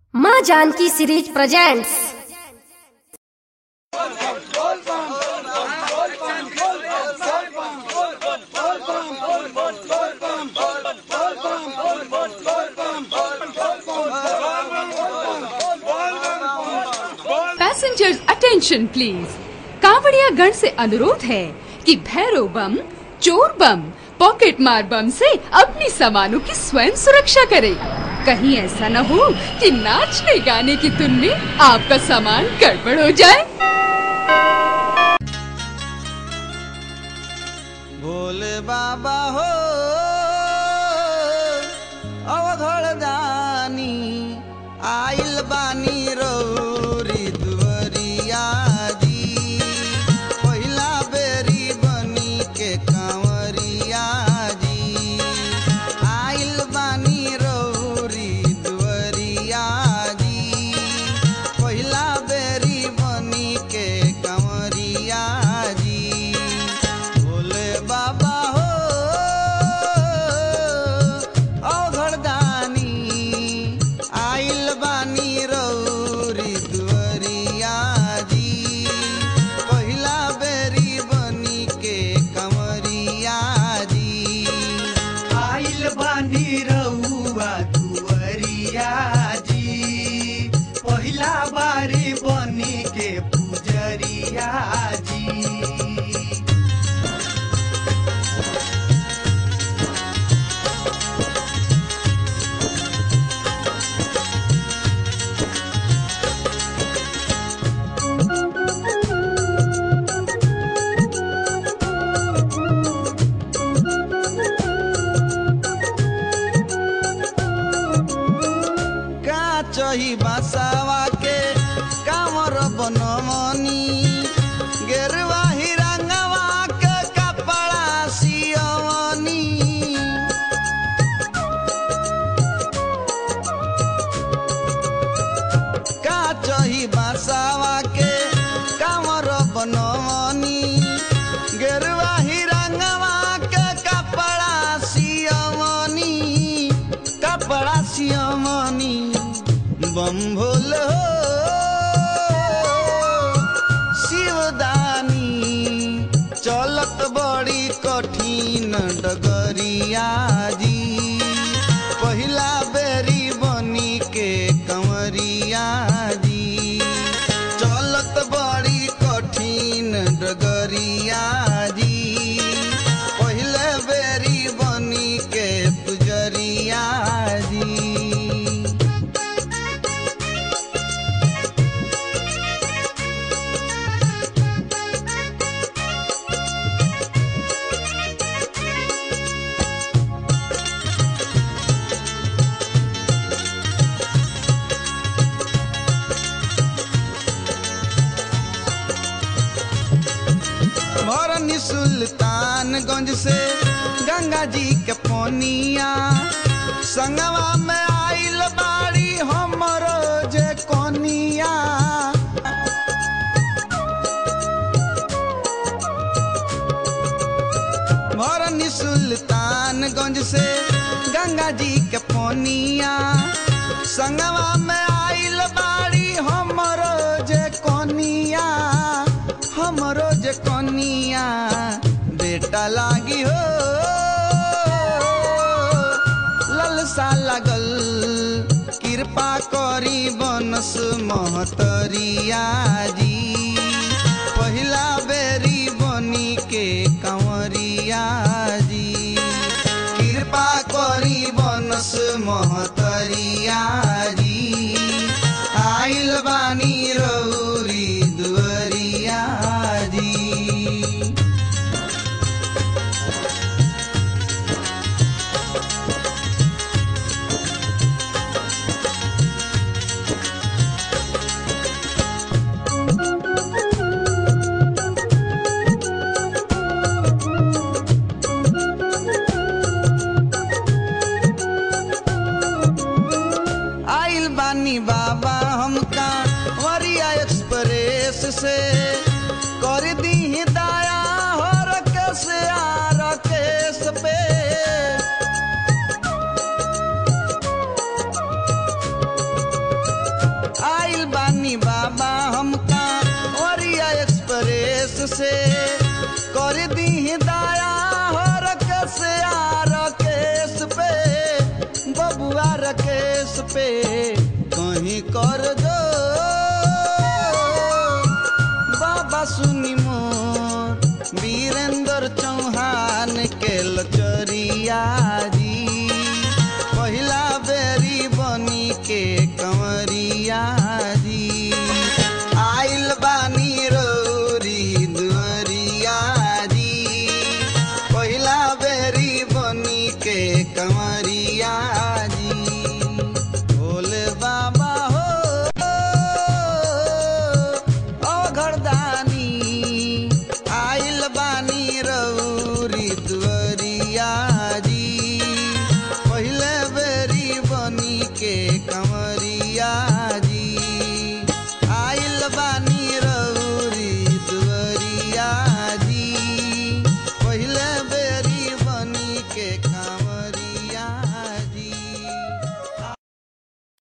माँ Janaki series presents. Passengers attention please. कांवड़िया गण से अनुरोध है कि भैरव बम, चोर बम, पॉकेट मार बम से अपनी सामानों की स्वयं सुरक्षा करें। कहीं ऐसा न हो कि नाचने गाने की धुन में आपका सामान गड़बड़ हो जाए। भोले बाबा हो अवघड़ दानी आइल बानी रौरी दुवरिया जी, पहिला बेरी बनी के कांवरिया जी, आइल बानी रौरी दुवरिया जी, पहिला बेरी बनी के कांवरिया जी। भोले बाबा हो अवघड़ दानी आइल बानी रौरी दुवरिया जी, पहिला बेरी बनी के कंवरिया जी, आइल बानी रउआ दुवरिया जी, पहिला बारी बनी के पुजरिया जी। चही बासावा के कामर बनमनी, गेरुआ हिरंगवा के कपड़ा सियवनी, का चही बासावा के कामर बनमनी, गेरुआ हिरंगवा के कपड़ा सियवनी, कपड़ा सियवनी। बम भोल हो शिवदानी चलत बड़ी कठिन डगरिया जी, पहिला बेरी बनी के कंवरिया जी, चलत बड़ी कठिन डगरिया जी, पहिले बेरी बनी के पुजरिया जी। भरनी सुल्तानगंज से गंगा जी के पोनिया, संगवा में आइल बाड़ी हमरो जे कोनिया, भरनी सुल्तानगंज से गंगा जी के पोनिया, संगवा में आइल बाड़ी हमरो जे कोनिया, हमरो जे कोनिया, बेटा लागी हो ललसा लागल, कृपा करी बनस महतरिया जी, पहिला बेरी बनी के कंवरिया जी, कृपा करी बनस महतरिया जी, आइल बानी रौरी दुवरिया जी। आइल बानी बाबा हमका वरिया एक्सप्रेस से, कर दी दया हो रकेश आ रकेश पे, तनी कर